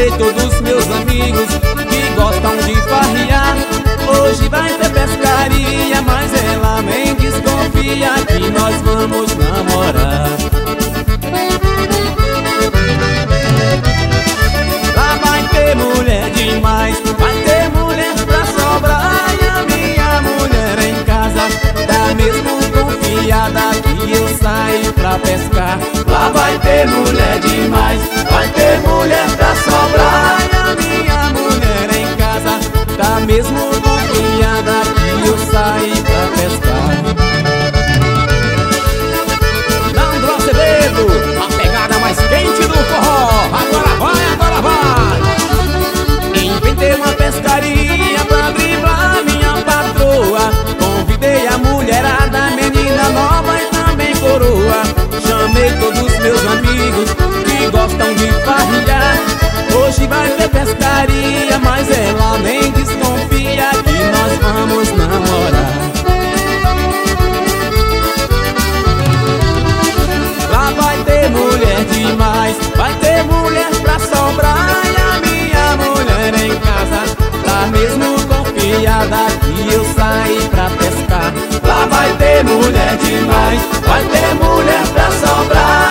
Chamei todos os meus amigos que gostam de farrear. Hoje vai ter pescaria, mas ela nem desconfia que nós vamos namorar. Lá vai ter mulher demais, vai ter mulher pra sobrar. E a minha mulher em casa tá mesmo confiada que eu saio pra pescar. Lá vai ter mulher demais, vai ter mulher pra sobrar. E a minha mulher em casa tá mesmo confiada que eu saio pra pescar. Nando Acevedo, a pegada mais quente do forró. Agora vai, agora vai. Inventei uma pescaria pra driblar minha patroa. Convidei a mulherada, menina nova e também coroa. Chamei todos os meus amigos que gostam de farrear. Hoje vai ter pescaria, mas ela nem desconfia que nós vamos namorar. Lá vai ter mulher demais, vai ter mulher pra sobrar. E a minha mulher em casa tá mesmo confiada que eu saí pra pescar. Lá vai ter mulher demais, vai ter mulher pra sobrar.